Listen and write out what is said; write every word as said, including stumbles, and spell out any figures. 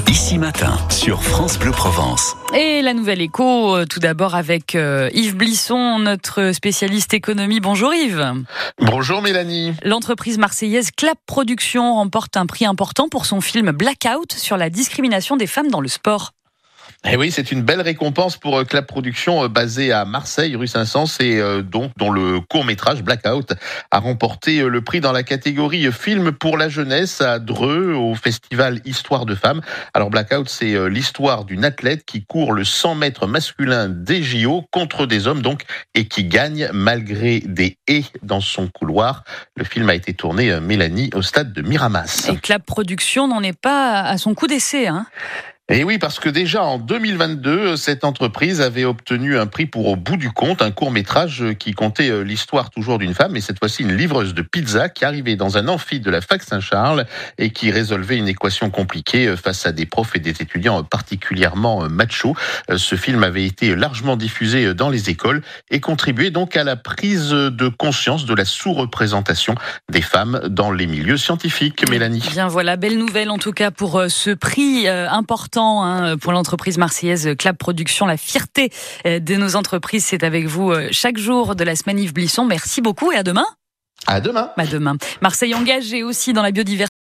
Ici Matin, sur France Bleu Provence. Et la nouvelle écho, tout d'abord avec euh, Yves Blisson, notre spécialiste économie. Bonjour Yves. Bonjour Mélanie. L'entreprise marseillaise Clap Productions remporte un prix important pour son film Blackout sur la discrimination des femmes dans le sport. Eh oui, c'est une belle récompense pour Clap Productions, basée à Marseille, rue Saint-Saëns, et euh, donc dont le court-métrage Blackout a remporté le prix dans la catégorie film pour la jeunesse à Dreux, au festival Histoire de femmes. Alors Blackout, c'est l'histoire d'une athlète qui court le cent mètres masculin des J O contre des hommes donc, et qui gagne malgré des haies dans son couloir. Le film a été tourné, Mélanie, au stade de Miramas. Et Clap Productions n'en est pas à son coup d'essai, hein. Et oui, parce que déjà en deux mille vingt-deux, cette entreprise avait obtenu un prix pour Au bout du compte, un court-métrage qui comptait l'histoire toujours d'une femme, mais cette fois-ci une livreuse de pizza qui arrivait dans un amphi de la fac Saint-Charles et qui résolvait une équation compliquée face à des profs et des étudiants particulièrement machos. Ce film avait été largement diffusé dans les écoles et contribuait donc à la prise de conscience de la sous-représentation des femmes dans les milieux scientifiques. Mélanie. Bien voilà, belle nouvelle en tout cas pour ce prix important pour l'entreprise marseillaise Clap Productions. La fierté de nos entreprises, c'est avec vous chaque jour de la semaine. Yves Blisson, merci beaucoup et à demain. À demain. À demain. Marseille engagée aussi dans la biodiversité.